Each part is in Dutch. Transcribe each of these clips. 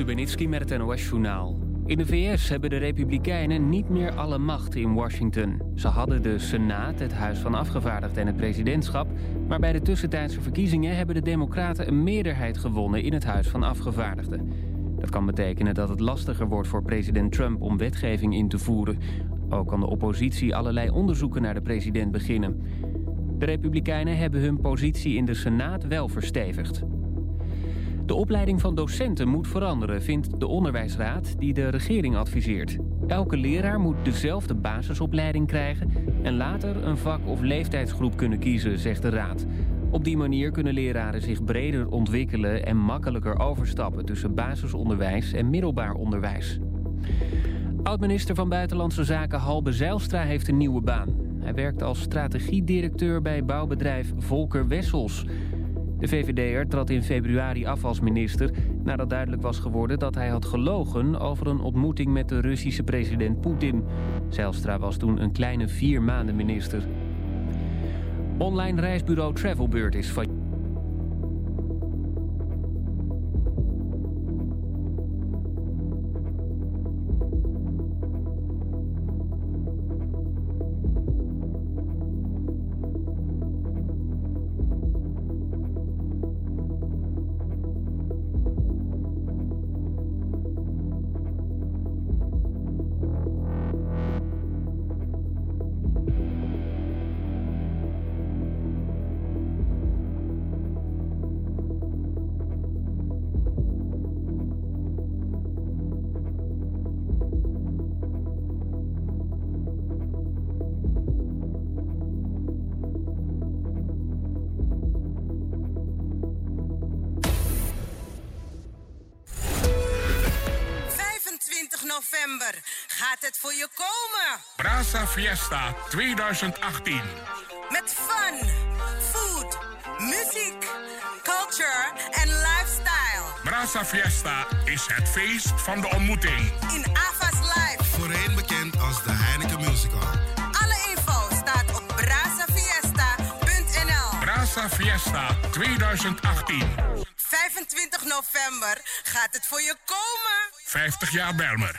Stubenitski met het NOS-journaal. In de VS hebben de Republikeinen niet meer alle macht in Washington. Ze hadden de Senaat, het Huis van Afgevaardigden en het presidentschap... maar bij de tussentijdse verkiezingen hebben de Democraten een meerderheid gewonnen in het Huis van Afgevaardigden. Dat kan betekenen dat het lastiger wordt voor president Trump om wetgeving in te voeren. Ook kan de oppositie allerlei onderzoeken naar de president beginnen. De Republikeinen hebben hun positie in de Senaat wel verstevigd. De opleiding van docenten moet veranderen, vindt de onderwijsraad die de regering adviseert. Elke leraar moet dezelfde basisopleiding krijgen en later een vak- of leeftijdsgroep kunnen kiezen, zegt de raad. Op die manier kunnen leraren zich breder ontwikkelen en makkelijker overstappen tussen basisonderwijs en middelbaar onderwijs. Oud-minister van Buitenlandse Zaken Halbe Zijlstra heeft een nieuwe baan. Hij werkt als strategiedirecteur bij bouwbedrijf Volker Wessels. De VVD'er trad in februari af als minister nadat duidelijk was geworden dat hij had gelogen over een ontmoeting met de Russische president Poetin. Zijlstra was toen een kleine 4 maanden minister. Online reisbureau Travelbird is van... November gaat het voor je komen. Brasa Fiesta 2018. Met fun, food, muziek, culture en lifestyle. Brasa Fiesta is het feest van de ontmoeting. In Ava's Live. Voorheen bekend als de Heineken Musical. Alle info staat op brasafiesta.nl. Brasa Fiesta 2018. 25 november gaat het voor je komen. 50 jaar Belmer.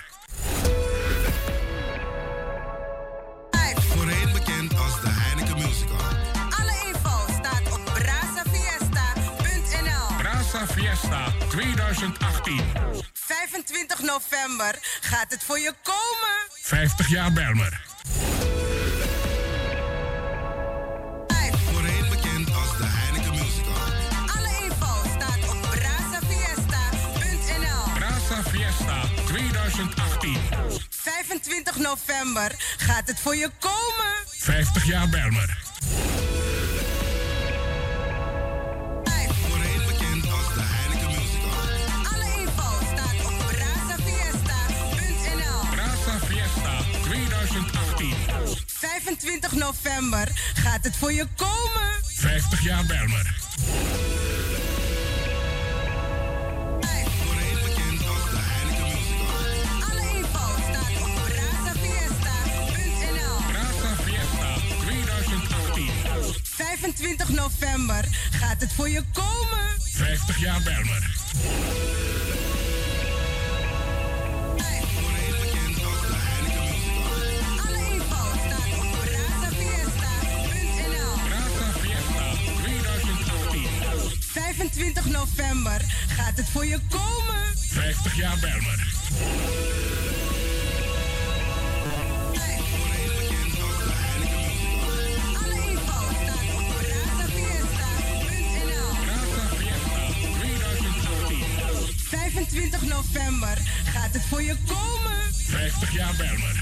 Voorheen bekend als de Heineken Musical. Alle info staat op brasafiesta.nl. Brasa Fiesta 2018. 25 november gaat het voor je komen. 50 jaar Belmer. Voorheen bekend als de Heineken Musical. Alle info staat op brasafiesta.nl. Brasa Fiesta 2018. 25 november gaat het voor je komen. 50 jaar Belmer. Voorheen bekend als de Heineken Musical. Alle info staat op brasafiesta.nl. Brasa Fiesta 2018. 25 november gaat het voor je komen. 50 jaar Belmer. Voorheen bekend als de Heineken Musical. Alle info staat op brasafiesta.nl. Brasa Fiesta 2018. 25 november gaat het voor je komen. 50 jaar Belmer. Voorheen bekend als de Heineken Musical. Alle info staat op brasafiesta.nl. Brasa Fiesta 2018. 25 november gaat het voor je komen. 50 jaar Belmer. Voorheen bekend als de Heineken Musical. Alle info staat op brasafiesta.nl. Brasa Fiesta 2018. 25 november gaat het voor je komen. 50 jaar Belmer.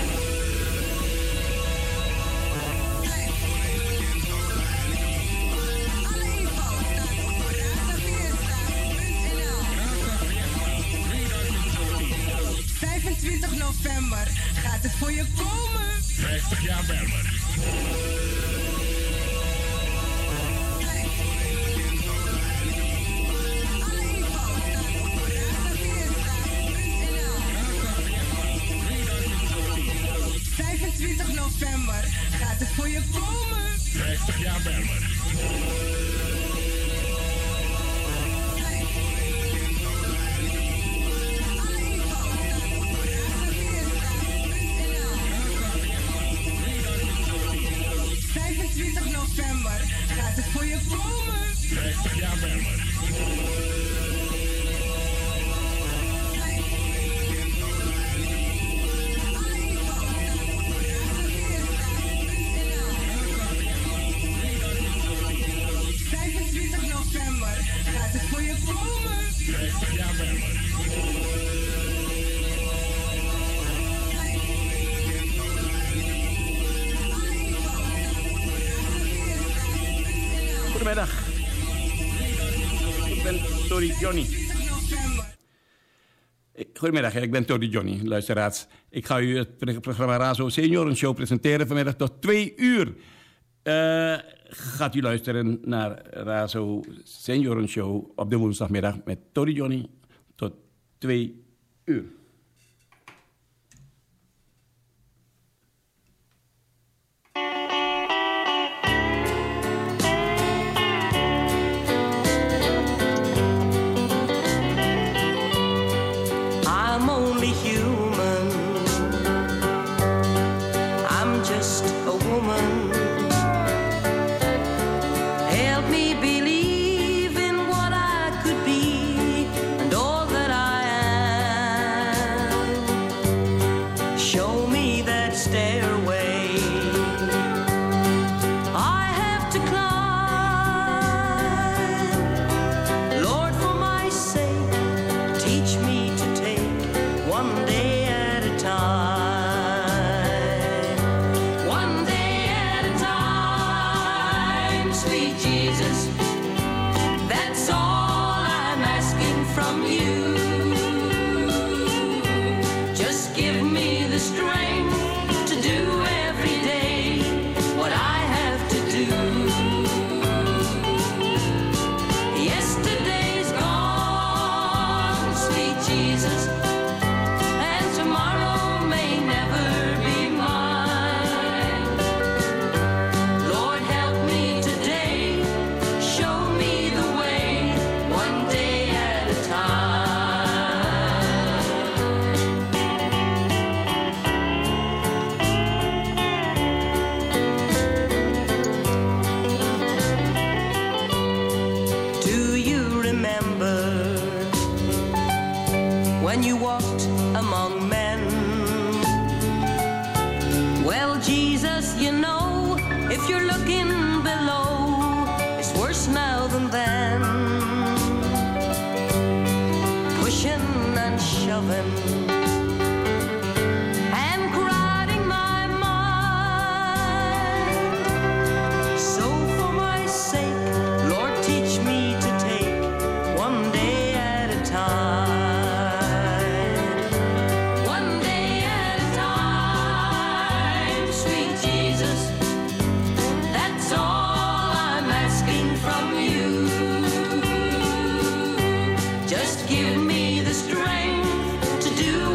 Alle info staat op brasafiesta.nl. Brasa Fiesta 2018. 25 november gaat het voor je komen. 50 jaar Belmer. Alle info staat op brasafiesta.nl. Brasa Fiesta 2018. 25 november gaat het voor je komen. 50 jaar Belmer. Alle info staat op brasafiesta.nl. gaat het voor je komen. Jawel. 25 november gaat het voor je komen. Jawel. Goedemiddag. Ik ben Tori Johnny. Goedemiddag, ik ben Tori Johnny, luisteraars. Ik ga u het programma Razo Seniorenshow presenteren vanmiddag tot 2 uur. Gaat u luisteren naar Razo Seniorenshow op de woensdagmiddag met Tori Johnny tot 2 uur. Just give me the strength to do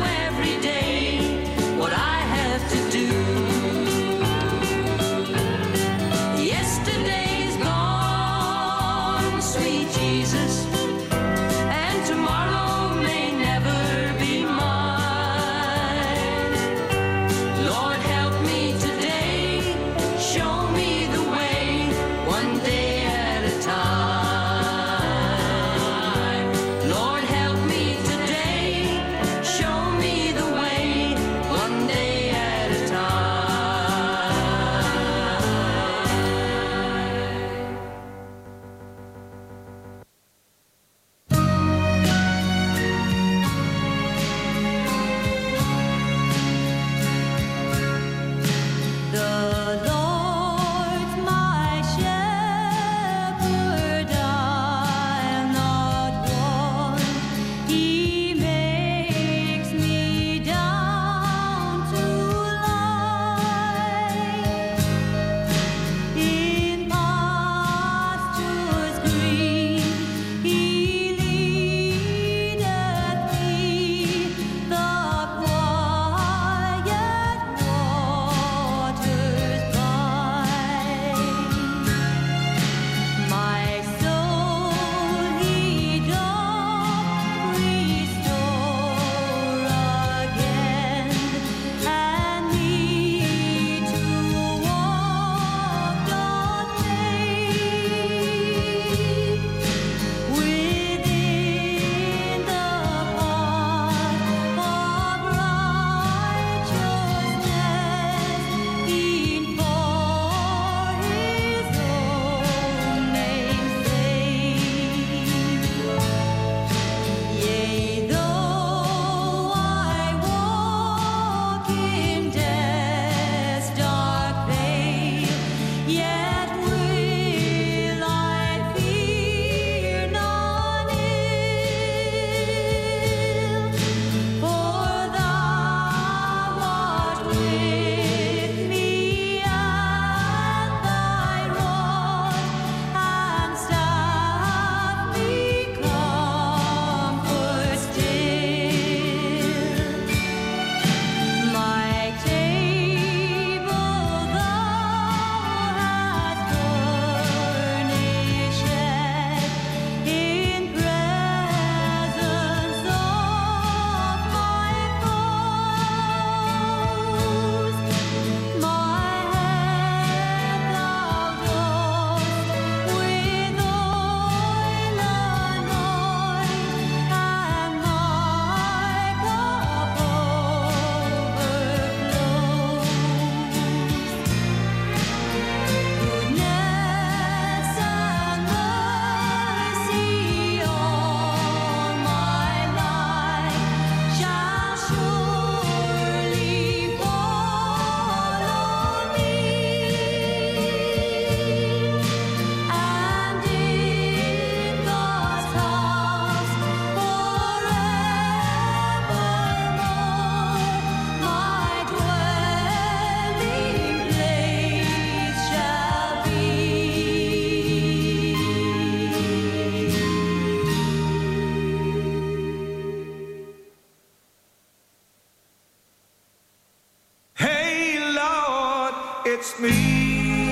it's me.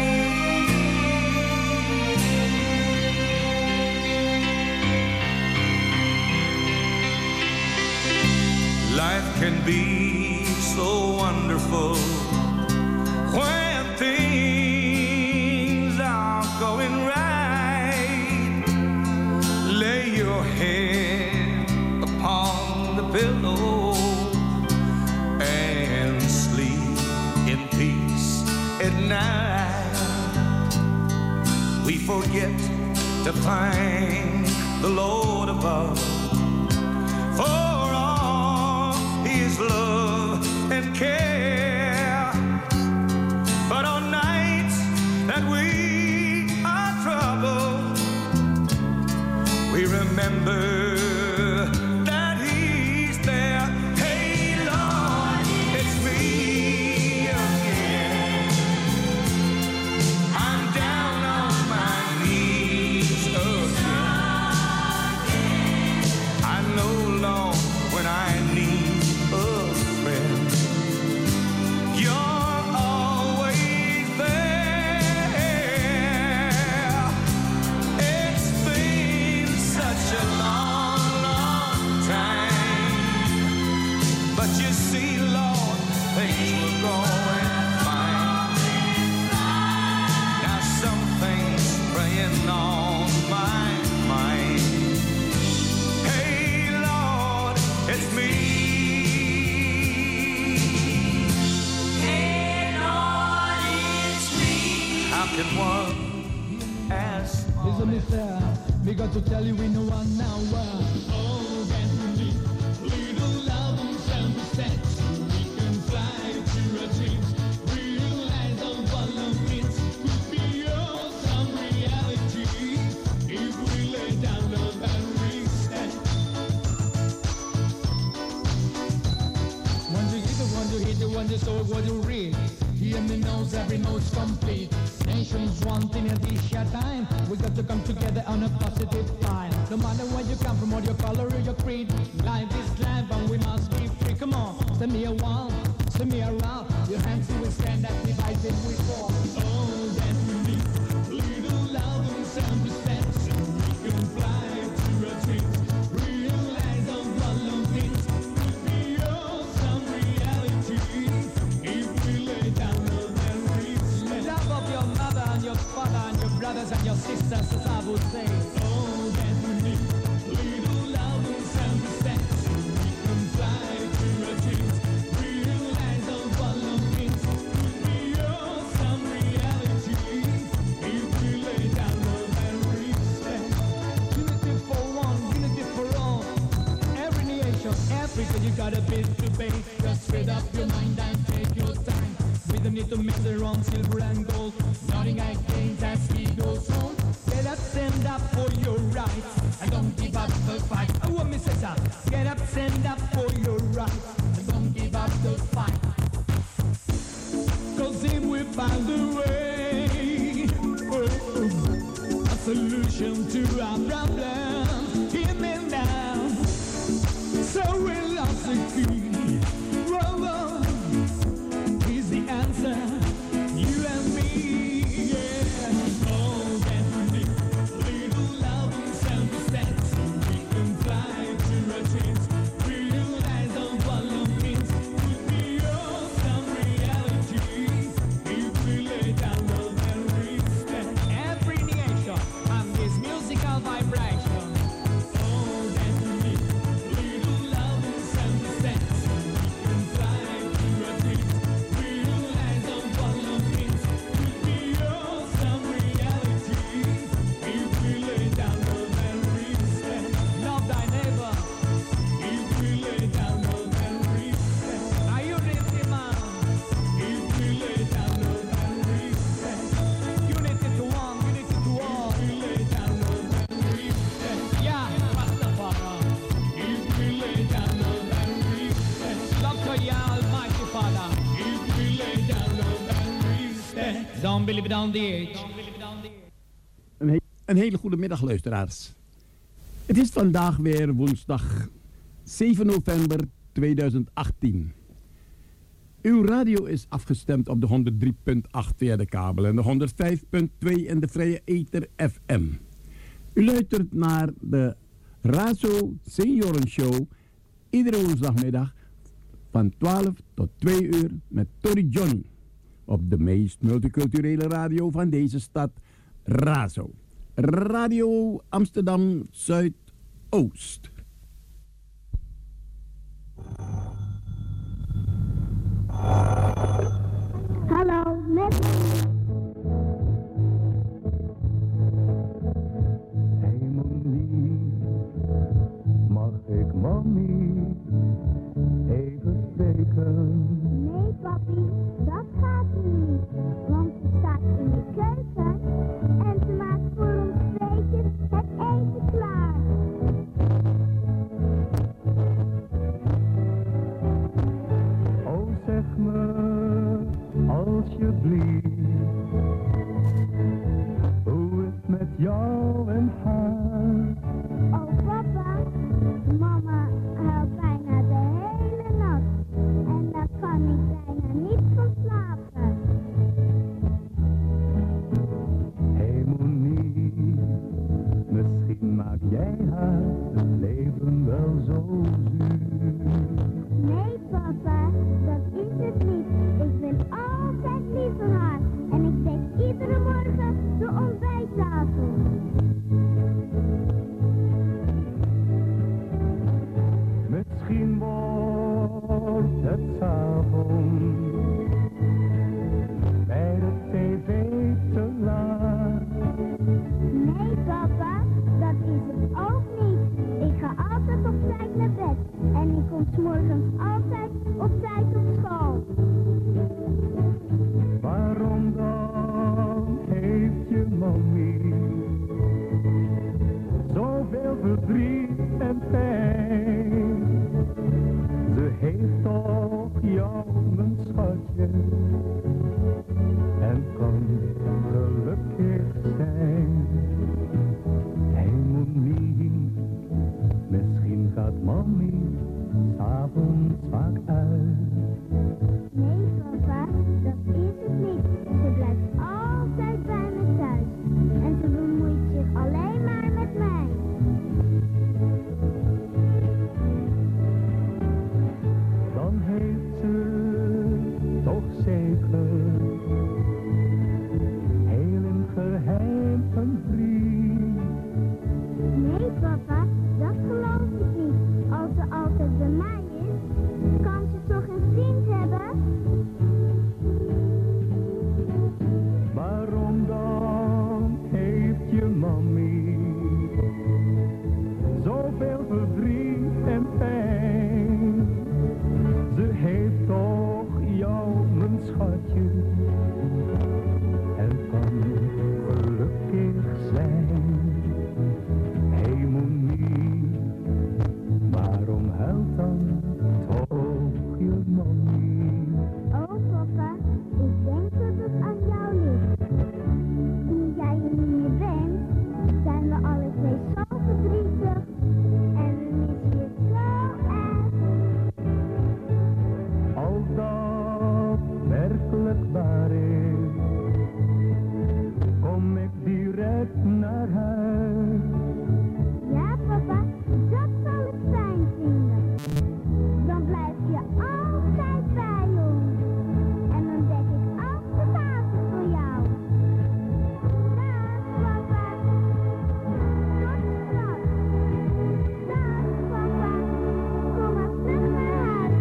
Life can be so wonderful when things are going right. Lay your head upon the pillow and sleep in peace at night. We forget to thank the Lord above for all His love and care. But on nights that we are troubled, we remember that He's there. Hey Lord, it's me again. I'm down on my knees again. I know, Lord, when I need a friend, You're always there. It's been such a long, long time, but you see, Lord, things were going fine. Now something's preying on my mind. Hey Lord, it's me. Hey Lord, it's me. How can one ask? Listen, mister, we got to tell you we know one now. Oh, that we need little love and self-respect. We can fly to our dreams, realize our volunteers. Could be some reality if we lay down love and respect. One to hit the one to hit the one to show what you read. Hear me knows every note's complete. Nations one thing at this short time. We got to come together on a positive line. No matter where you come from, what your color or your creed, life is life and we must be free. Come on, send me a while, send me around. Your hands will stand as divided we fall. Oh, that we need little love and self-respect. We can fly to our dreams, realize our volunteers. Could be some reality if we lay down love and respect. Love of your mother and your father and your brothers and your sisters, as I would say. Oh, that we need little love and self-respect. We can fly to our dreams, realize our volunteers. Could be some reality if we lay down love and respect. Unity for one, unity for all. Every nation, Africa, you got a bit to pay. Just straight up your mind and take your time. We don't need to mix around silver and gold. Nothing against as we go on. Get up, stand up for your rights, and don't give up the fight. Oh, what me say, sir? Get up, stand up for your rights, and don't give up the fight. Cause if we find a way, a solution to our problem, hear me now. So we'll lost the key. Whoa, is the answer, you and me, yeah. Oh, that we need little love and self-respect. We can fly to our dreams, realize our volunteers. Could be some reality if we lay down love and respect. Every nation and this musical vibration. Oh, that we need little love and self-respect. We can fly to our dreams, realize our volunteers. Could be some reality if we lay down love and respect. Love thy neighbor if we lay down love and respect. Are you ready, man? If we lay down love and respect. Unity to one, unity to all. If we lay down love and respect. Yeah, Rastafari. If we lay down love and respect. Love to ya, Almighty Father. If we lay down love and respect. Don't believe it on the edge. Een hele goede middag, luisteraars. Het is vandaag weer woensdag 7 november 2018. Uw radio is afgestemd op de 103.8 via de kabel en de 105.2 in de vrije ether FM. U luistert naar de Razo Senioren Show iedere woensdagmiddag van 12 tot 2 uur met Tori Johnny op de meest multiculturele radio van deze stad, Razo. Radio Amsterdam Zuidoost. Hallo, met... Hey Monique, mag ik mami even spreken? Nee papi, dat gaat niet. Want ze staat in de keuken en ze maakt voor ons tweetjes het eten klaar. Oh zeg me alsjeblieft, hoe is het met jou en haar? Oh papa, mama huilt bijna de hele nacht. En daar kan ik bijna niet van slapen. Hey Monique, misschien maak jij haar het leven wel zo zuur. Nee papa, dat is het niet. Ik ben altijd lief voor haar. En ik dek iedere morgen de ontbijttafel. Misschien wordt het 's avonds bij de tv te laat. Nee papa, dat is het ook niet. Ik ga altijd op tijd naar bed. En ik kom 's morgens altijd op tijd op school. Waarom dan heeft je mami zoveel verdriet en pijn? Ze heeft toch jou, mijn schatje, en kan gelukkig zijn. Hey Monique, misschien gaat mami 's avonds vaak uit. Nee papa, dat is het niet. Ze blijft altijd bij me thuis. En ze bemoeit zich alleen maar met mij. Dan heeft ze toch zeker heel in geheim een vriend. Nee papa, dat geloof ik niet. Als ze altijd bij mij is, kan ze toch een vriend hebben? Waarom dan heeft je mami zoveel verdriet en pijn? Ze heeft toch jou, mijn schatje, en kan gelukkig zijn. Hey Monique, waarom huilt dan toch je mami? Oh papa, ik denk dat het aan jou ligt. Nu jij er niet meer bent, zijn we alle twee zo verdrietig. En we missen je zo erg. Als dat werkelijk waar is, kom ik direct naar huis. Ja papa, dat zal ik fijn vinden. Dan blijf je altijd bij ons. En dan dek ik af de tafel voor jou. Dag papa. Tot straks. Dag papa. Kom maar terug naar huis.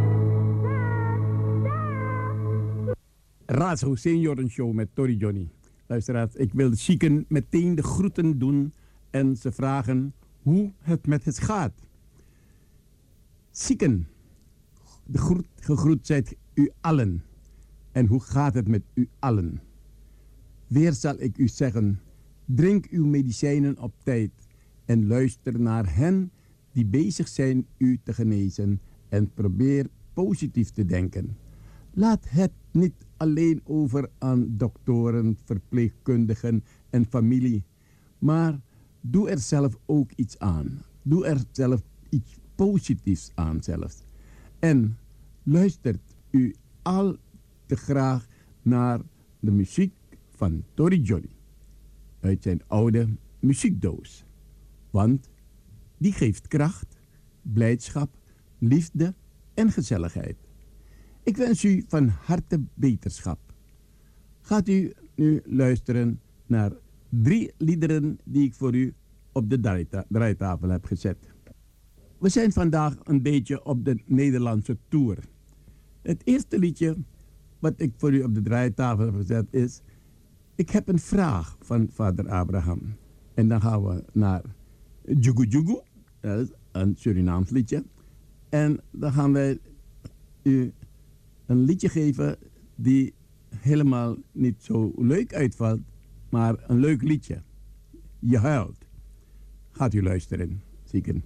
Dag. Razo Senioren Show met Tori Johnny. Luisteraars, ik wil de zieken meteen de groeten doen en ze vragen hoe het met het gaat. Zieken, gegroet zijt u allen. En hoe gaat het met u allen? Weer zal ik u zeggen, drink uw medicijnen op tijd en luister naar hen die bezig zijn u te genezen en probeer positief te denken. Laat het niet alleen over aan doktoren, verpleegkundigen en familie, maar doe er zelf ook iets aan. Doe er zelf iets positiefs aan zelfs. En luistert u al te graag naar de muziek van Tori Johnny uit zijn oude muziekdoos. Want die geeft kracht, blijdschap, liefde en gezelligheid. Ik wens u van harte beterschap. Gaat u nu luisteren naar 3 liederen die ik voor u op de draaitafel heb gezet. We zijn vandaag een beetje op de Nederlandse tour. Het eerste liedje wat ik voor u op de draaitafel heb gezet is... Ik heb een vraag van vader Abraham. En dan gaan we naar Jugu Jugu, dat is een Surinaams liedje. En dan gaan wij u een liedje geven die helemaal niet zo leuk uitvalt, maar een leuk liedje. Je huilt. Gaat u luisteren, zieken.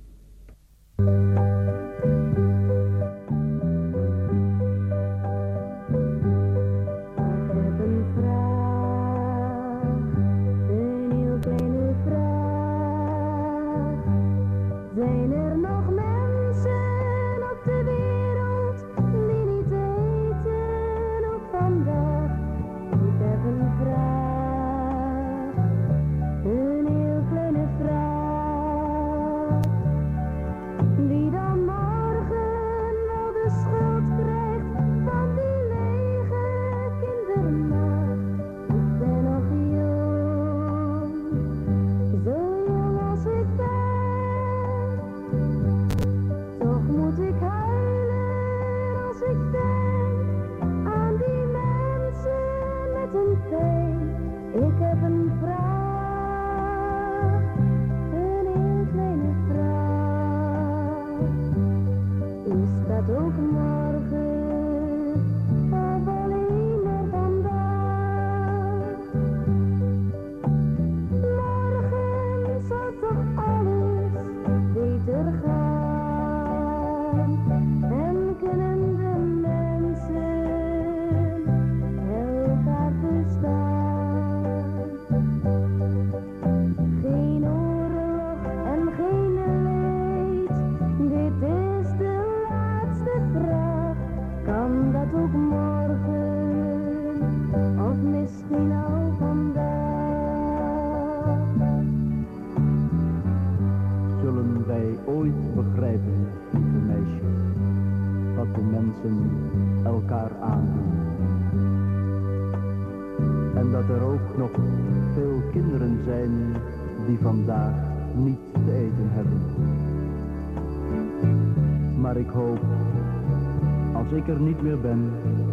Als ik er niet meer ben,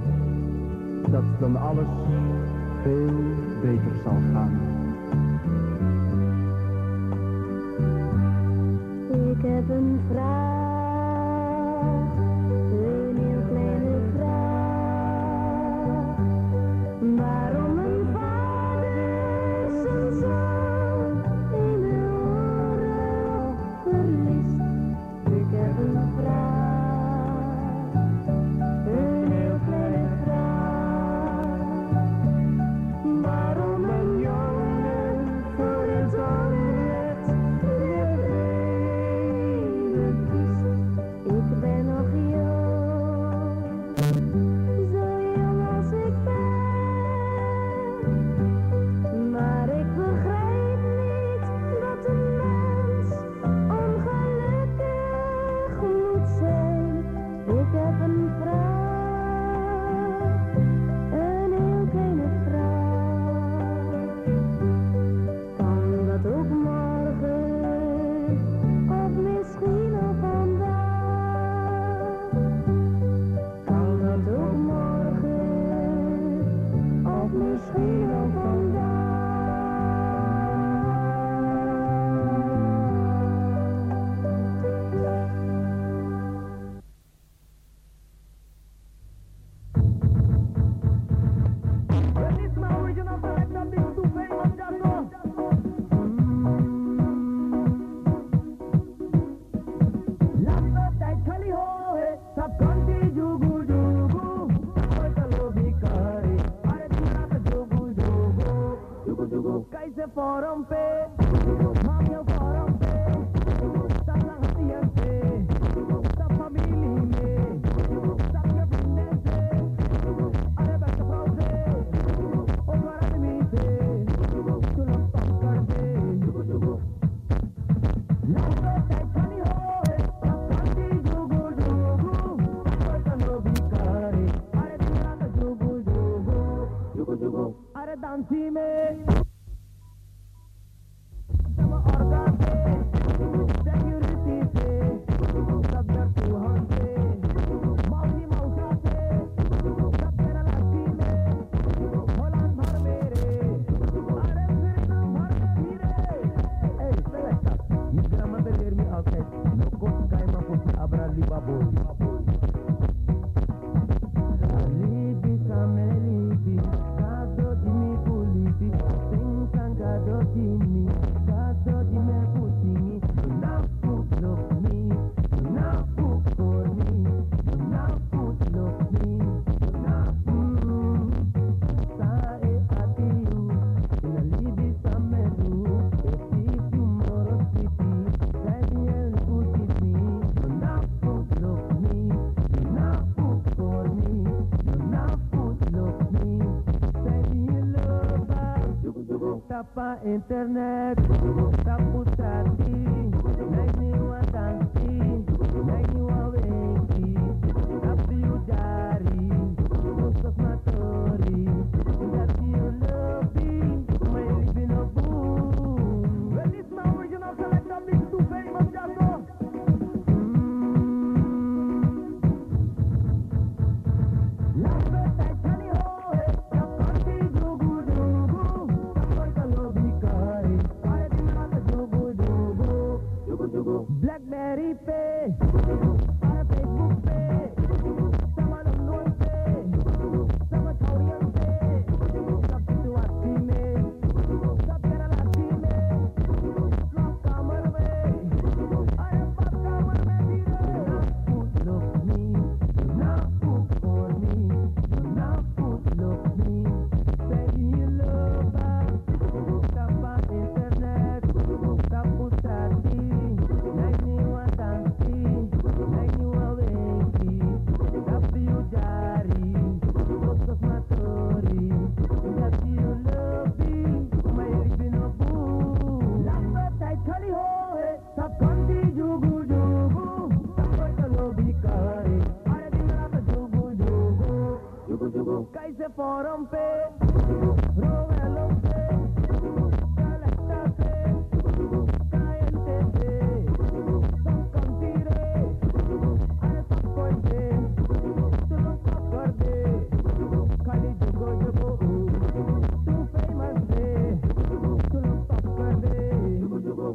dat dan alles veel beter zal gaan. Ik heb een vraag, een heel kleine vraag. Waarom een vader zijn zoon in de oren verliest? Ik heb een vraag. Internet, taputati, nagniwa tansi, nagniwa weki, tapiu jari, ustos matori, tapiu lobi, may libin of boom. Well, it's my original selection, this is too famous, Jaco. Blackberry Pay, para Facebook Pay, sama London Pay, sama Korean Pay, sab situasi में, sab Kerala में, lock kamar में, अरे बाप kamar में भी रे. Put look me, now put for me, now put look me, baby you love us, tapa internet, tapu tati. Kaise forum pe, Rovello pe, Caletta pe, Cayente pe, Sokam tire, Are Sakoi pe, Tulung Kakar pe, Kali Jugo Jugo, Too famous pe, Tulung Kakar pe, Jugo Jugo.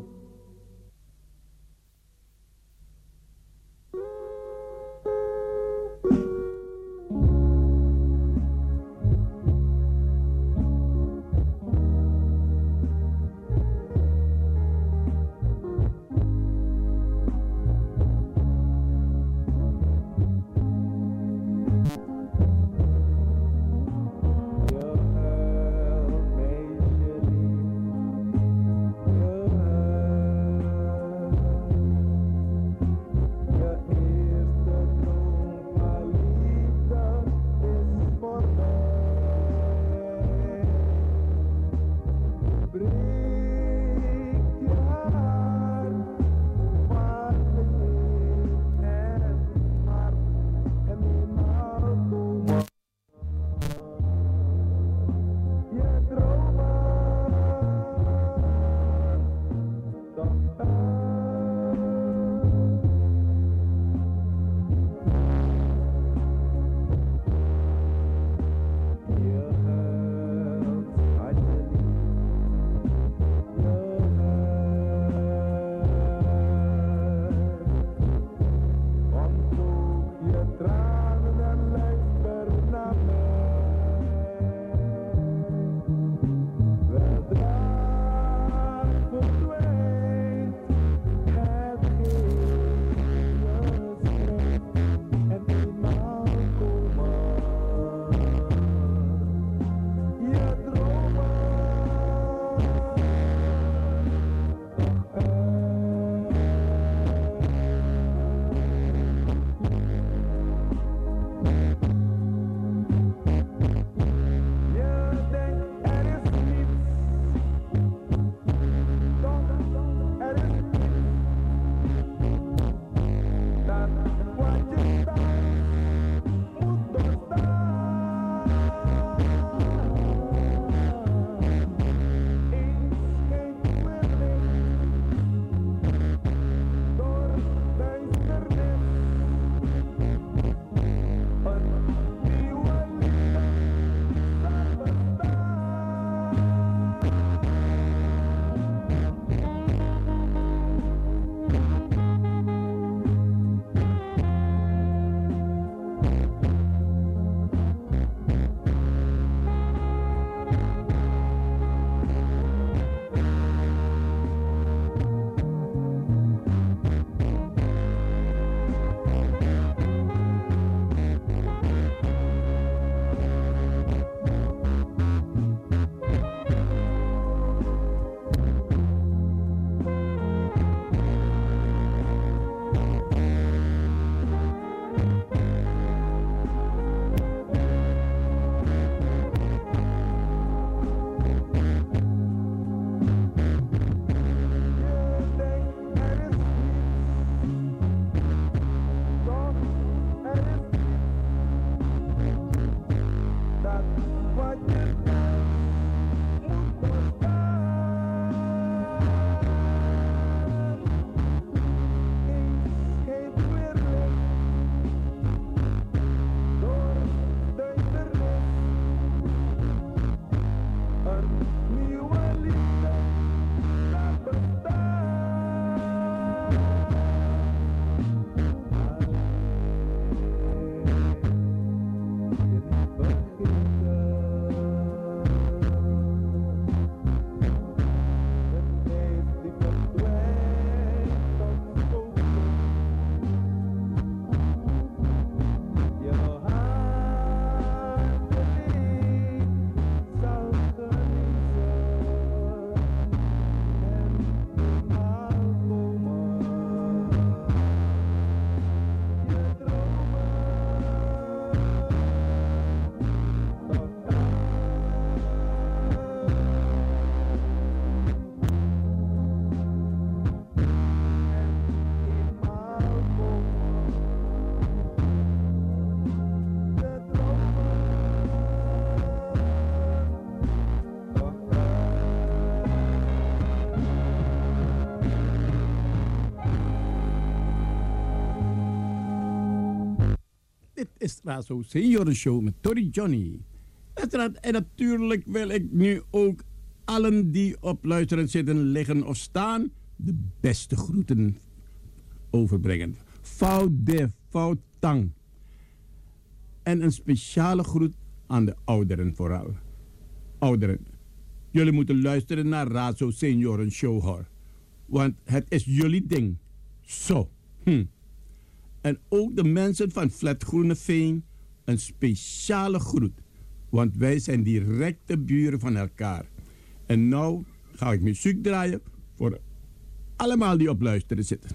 Dit is Razo Senioren Show met Tori Johnny. En natuurlijk wil ik nu ook allen die op luisteren zitten, liggen of staan, de beste groeten overbrengen. Fout de, fout tang. En een speciale groet aan de ouderen vooral. Ouderen, jullie moeten luisteren naar Razo Senioren Show hoor. Want het is jullie ding. Zo. En ook de mensen van Flat Groeneveen een speciale groet. Want wij zijn directe buren van elkaar. En nou ga ik muziek draaien voor allemaal die op luisteren zitten.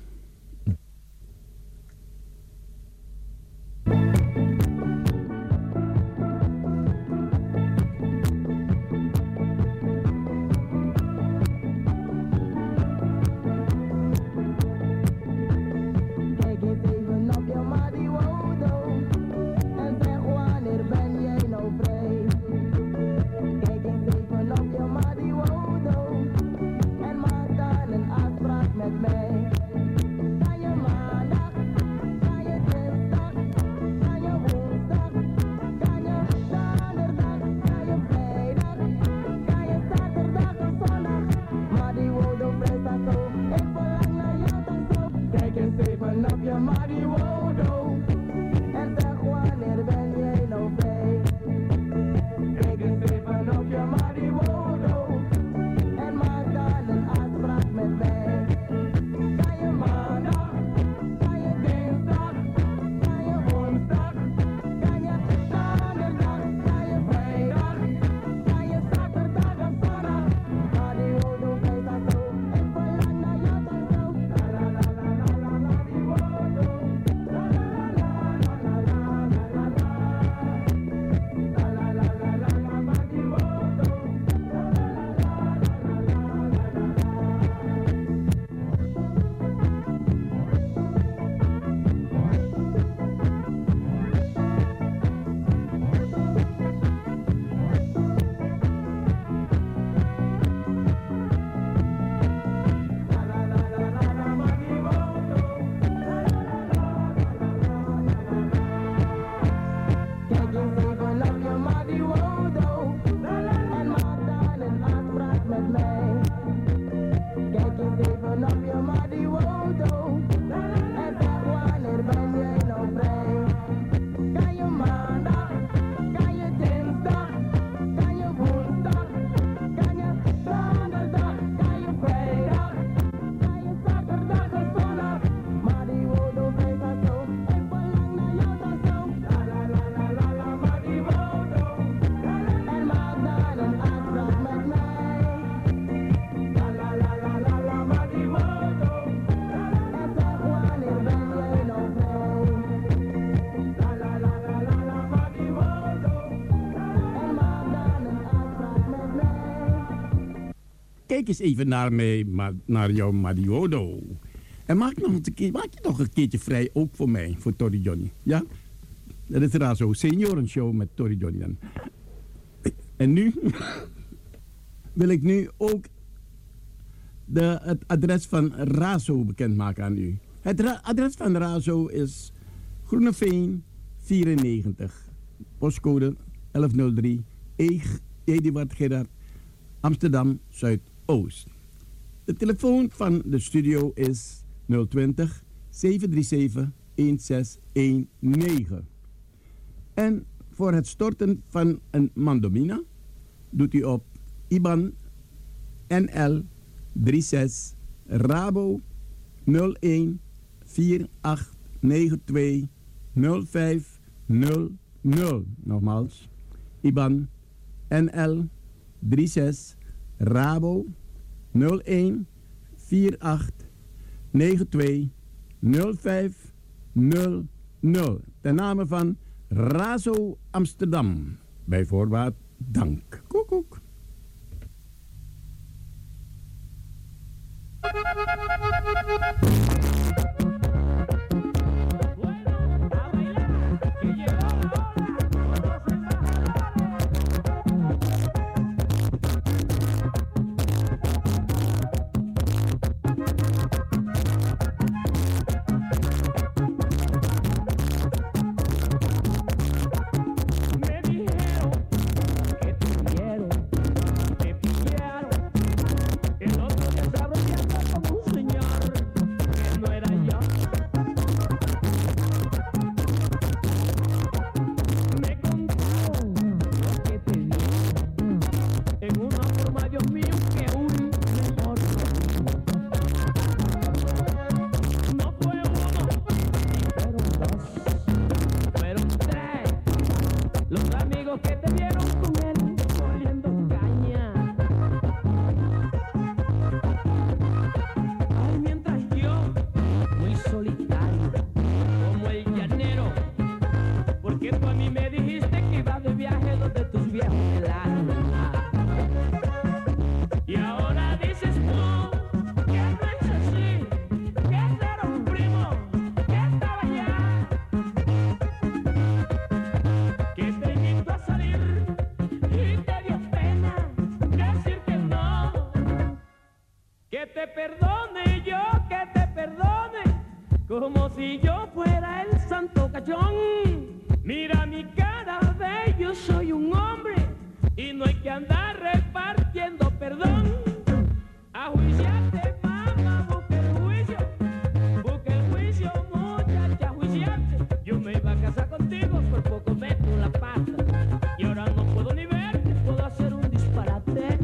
Kijk eens even naar mij, naar jouw Madiodo. En maak je nog een keertje vrij, ook voor mij, voor Tori Johnny. Ja? Dat is Razo Senioren Show met Tori Johnny dan. En nu wil ik nu ook het adres van Razo bekendmaken aan u. Het adres van Razo is Groeneveen 94, postcode 1103, Eduard Gerard, Amsterdam Zuidoost. De telefoon van de studio is 020 737 1619. En voor het storten van een mandomina doet u op IBAN NL 36 Rabo 01 4892 0500. Nogmaals, IBAN NL 36 Rabo 01 4892 0500. Ten name van Razo Amsterdam. Bij voorbaat dank. Koekoek. que tú a mí me dijiste que ibas de viaje donde tus viejos helados. Y ahora dices tú que no es así, que era un primo, que estaba allá, que te invitó a salir y te dio pena decir que no. Que te perdone yo, que te perdone, como si yo fuera el santo cachón. Mira mi cara, ve, yo soy un hombre y no hay que andar repartiendo perdón. A juiciarte, mamá, busca el juicio, muchacha, a juiciarte. Yo me iba a casar contigo, por poco meto la pata y ahora no puedo ni verte, puedo hacer un disparate.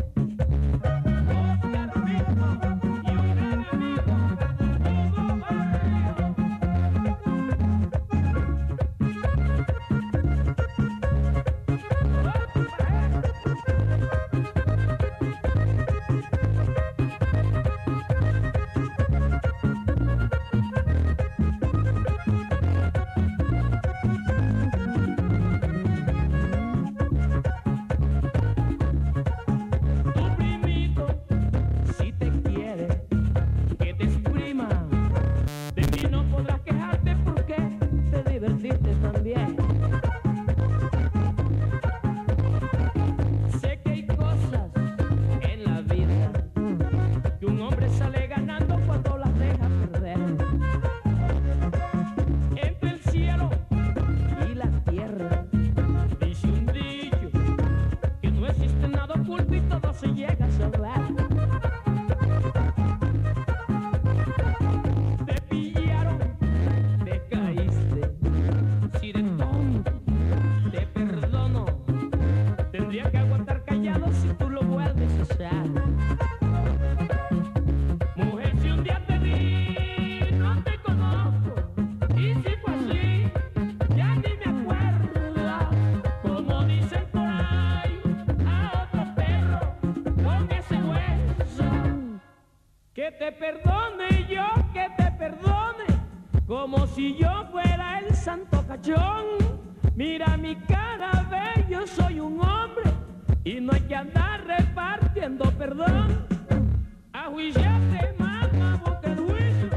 Que te perdone yo, que te perdone, como si yo fuera el santo cachón. Mira mi cara, ve, yo soy un hombre y no hay que andar repartiendo perdón. A juiciarte, mamá, busca el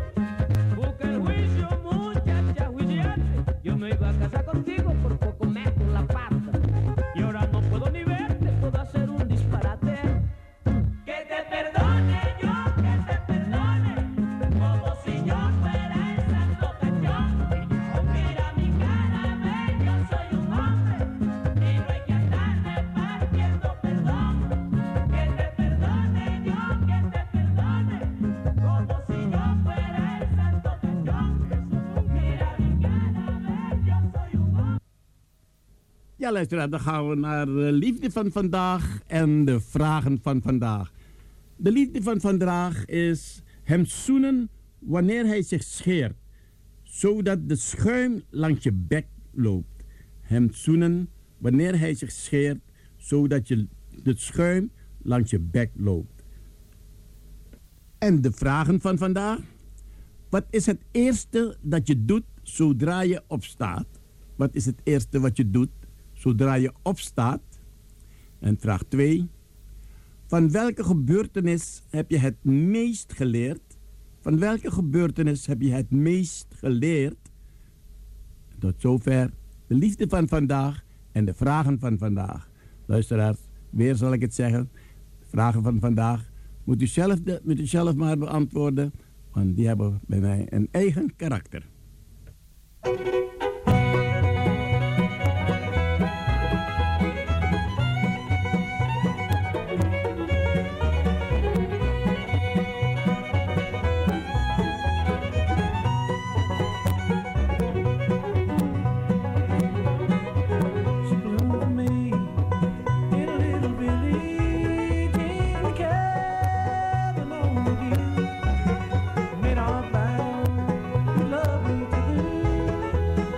juicio, muchacha, a juiciarte. Yo me iba a casar contigo, por poco meto la pata y ahora no puedo ni verte, puedo hacer un disparate. Que te perdone yo, que te perdone, como si yo fuera el santo cachón. Mira mi cara, ve, yo soy un hombre y no hay que andar repartiendo perdón. Que te perdone yo, que te perdone, como si yo fuera el santo cachón. Mira mi cara, ve, yo soy un hombre. Ja, luisteraar, dan gaan we naar de liefde van vandaag en de vragen van vandaag. De liefde van vandaag is hem zoenen wanneer hij zich scheert, zodat de schuim langs je bek loopt. Hem zoenen wanneer hij zich scheert, zodat de schuim langs je bek loopt. En de vragen van vandaag. Wat is het eerste dat je doet zodra je opstaat? Wat is het eerste wat je doet zodra je opstaat? En vraag 2. Van welke gebeurtenis heb je het meest geleerd? Van welke gebeurtenis heb je het meest geleerd? Tot zover de liefde van vandaag en de vragen van vandaag. Luisteraars, weer zal ik het zeggen. De vragen van vandaag moet u zelf maar beantwoorden, want die hebben bij mij een eigen karakter. Made our vow to love each other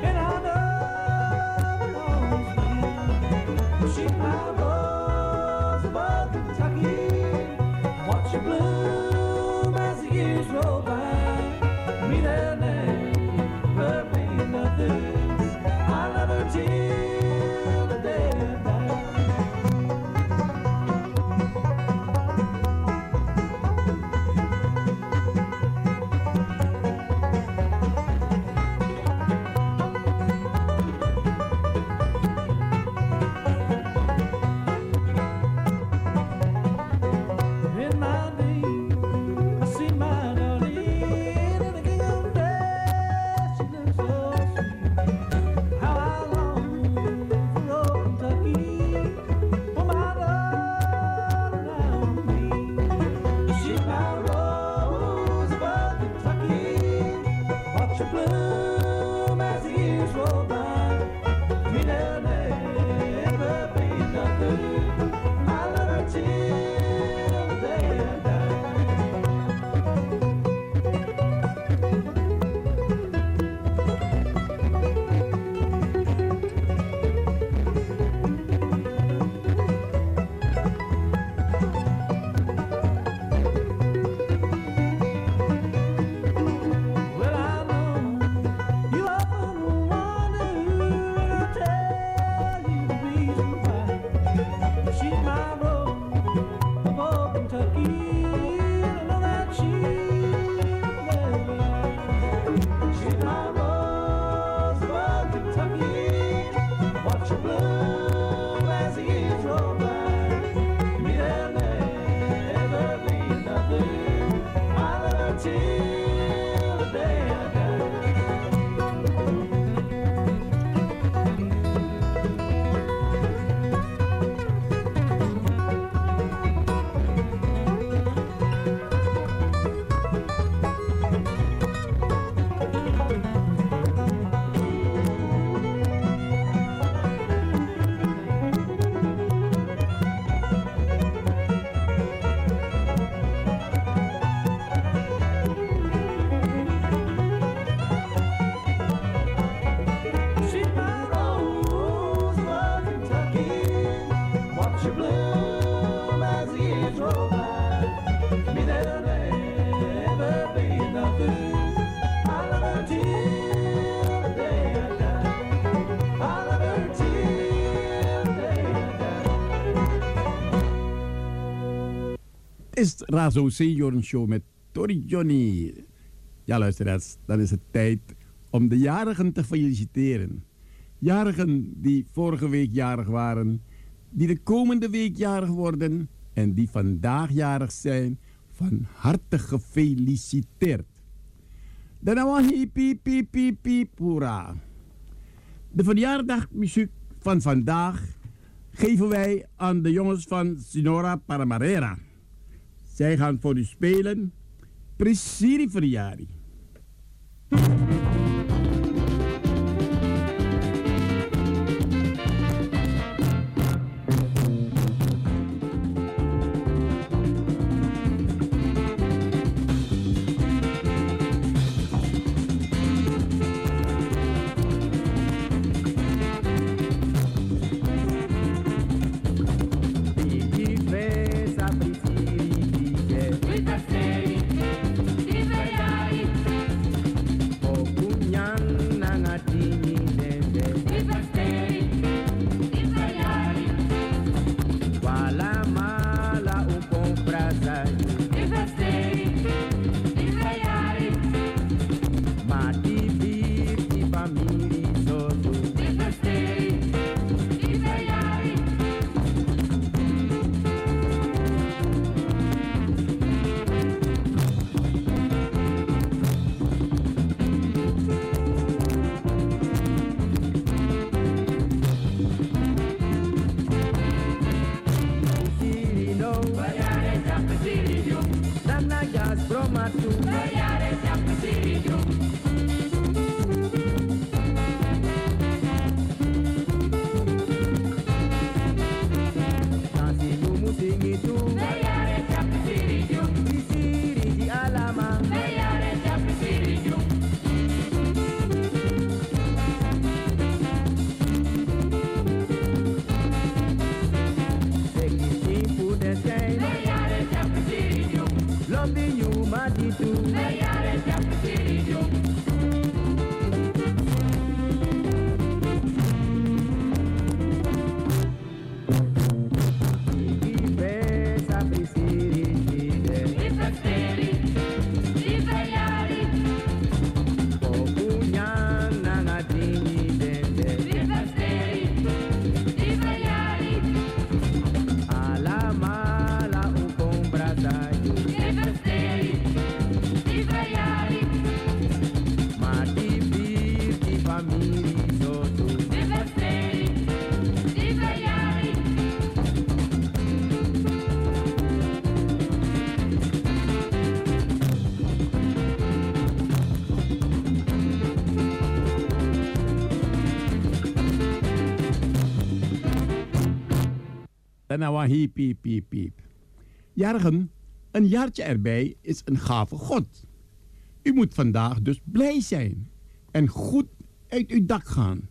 is Razo Senioren Show met Tori Johnny. Ja, luisteraars, dan is het tijd om de jarigen te feliciteren. Jarigen die vorige week jarig waren, die de komende week jarig worden en die vandaag jarig zijn, van harte gefeliciteerd. Dan nou piep, piep, piep, piep, hoera. De verjaardagmuziek van vandaag geven wij aan de jongens van Sinora Paramarera. Zij gaan voor u spelen Prisiri Verjari. Nou, hiep, piep, piep, piep. Jarigen, een jaartje erbij is een gave God. U moet vandaag dus blij zijn en goed uit uw dak gaan.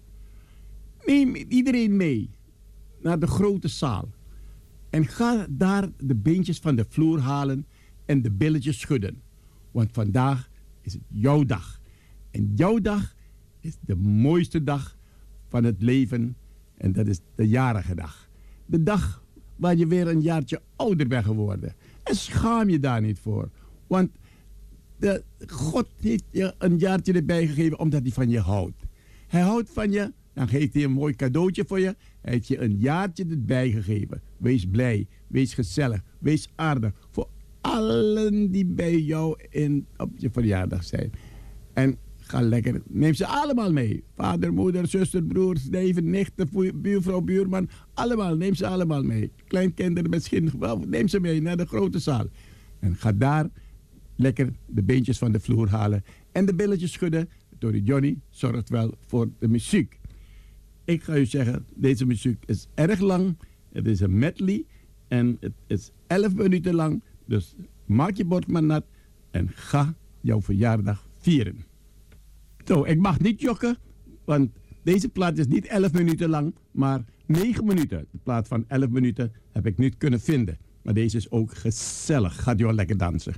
Neem iedereen mee naar de grote zaal en ga daar de beentjes van de vloer halen en de billetjes schudden. Want vandaag is het jouw dag. En jouw dag is de mooiste dag van het leven en dat is de jarige dag. De dag waar je weer een jaartje ouder bent geworden. En schaam je daar niet voor. Want God heeft je een jaartje erbij gegeven omdat hij van je houdt. Hij houdt van je, dan geeft hij een mooi cadeautje voor je. Hij heeft je een jaartje erbij gegeven. Wees blij, wees gezellig, wees aardig. Voor allen die bij jou op je verjaardag zijn. En ga lekker, neem ze allemaal mee. Vader, moeder, zuster, broers, neven, nichten, buurvrouw, buurman. Allemaal, neem ze allemaal mee. Kleinkinderen misschien, neem ze mee naar de grote zaal. En ga daar lekker de beentjes van de vloer halen. En de billetjes schudden. Tori Johnny zorgt wel voor de muziek. Ik ga u zeggen, deze muziek is erg lang. Het is een medley. En het is 11 minuten lang. Dus maak je bord maar nat. En ga jouw verjaardag vieren. Zo, ik mag niet jokken, want deze plaat is niet 11 minuten lang, maar 9 minuten. De plaat van 11 minuten heb ik niet kunnen vinden. Maar deze is ook gezellig. Gaat u wel lekker dansen.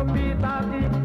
pita di